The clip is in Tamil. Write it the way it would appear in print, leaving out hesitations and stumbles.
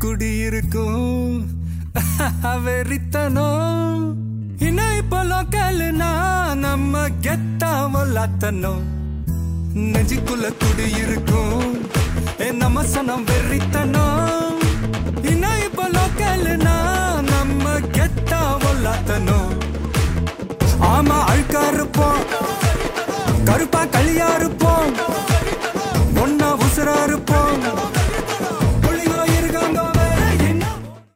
குடியிருக்கும் வெறித்தனம் இன்னும் இப்போ லோக்கல்னா நம்ம கெத்தாமலாத்தனும் நெஞ்சுக்குள்ள குடியிருக்கும் நம்ம சனம் வெறித்தனம் இன்னும் இப்போ லோக்கல்னா நம்ம கெத்தாமலாத்தனும் ஆமா அழுக்கா இருப்போம் கருப்பா களியா இருப்போம்